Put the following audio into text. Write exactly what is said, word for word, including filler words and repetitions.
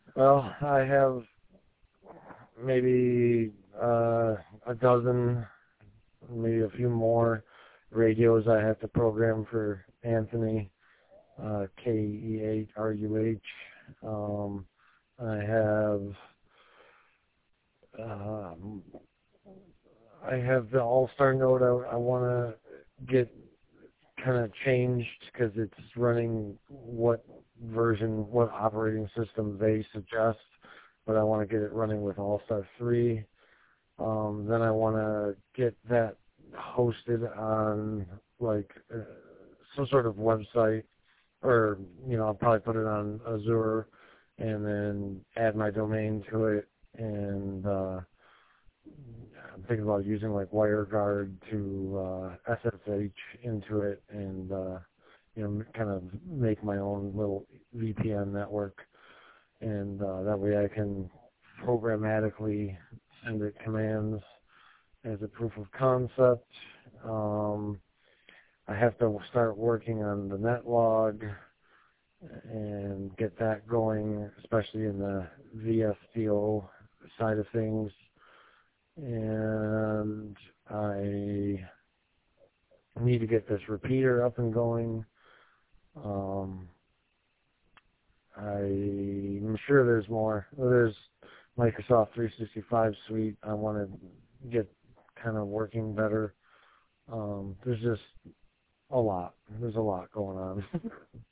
Well, I have maybe uh, a dozen, maybe a few more radios I have to program for Anthony, uh, K E eight R U H. Um, I have um, I have the All-Star Note I, I want to get kind of changed because it's running what version, what operating system they suggest, but I want to get it running with All-Star three. Um, then I want to get that hosted on like uh, some sort of website, or you know, I'll probably put it on Azure, and then add my domain to it. And uh, I'm thinking about using like WireGuard to uh, S S H into it, and uh, you know, kind of make my own little V P N network, and uh, that way I can programmatically send it commands as a proof of concept. Um, I have to start working on the netlog and get that going, especially in the V S D O side of things. And I need to get this repeater up and going. Um, I'm sure there's more. There's Microsoft three sixty-five suite I want to get kind of working better. Um, there's just a lot. There's a lot going on.